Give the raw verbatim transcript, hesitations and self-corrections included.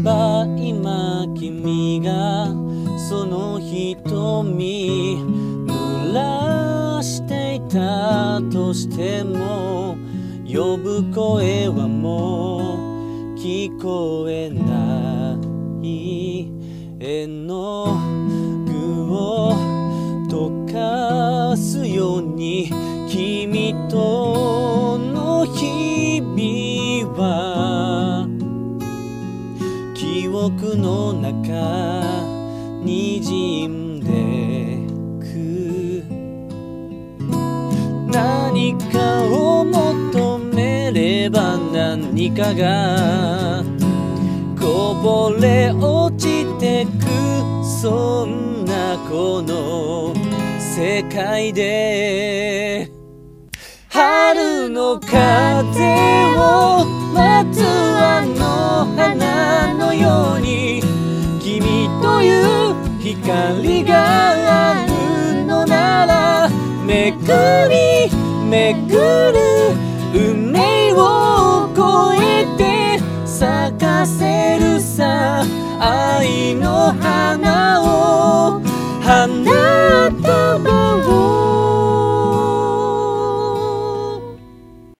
ば今君がその瞳濡らしていたとしても呼ぶ声はもう聞こえない絵の具を溶かすように君との日々は記憶の中にじんでく何かを求めれば何かがこぼれ落ちてくそんなこの世界で春の風を待つあの花のように君という光があるのならめくりめくる運命を越えて咲かせるさ愛の花を